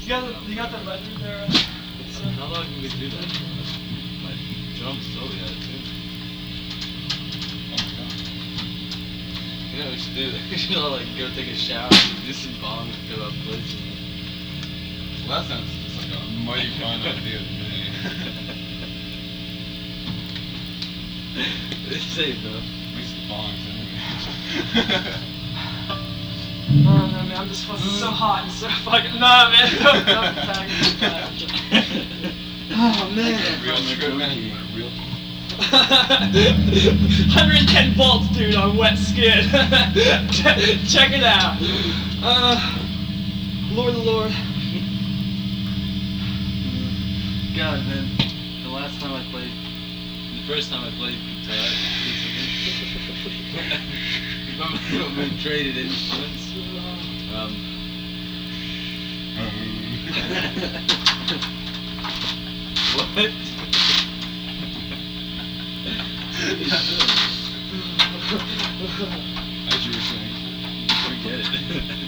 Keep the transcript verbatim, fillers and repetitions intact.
got the, you got the record there. Uh, so how long can we do that? My drum's totally out of tune. Oh my god. You know what we should do? We should all like go take a shower, do some bongs, fill up places. Well, that sounds just like a mighty fun idea to me. It's safe though. At least the bongs in Oh no, man, I'm just fucking so hot and so fucking. Nah, man. No, no, oh, man. Real trip, man. Real. one hundred ten volts, dude, on wet skin. Check it out. Uh, Lord, Lord. God, man. The last time I played, the first time I played guitar, when we traded instruments. Um, what? As you were saying. Forget it.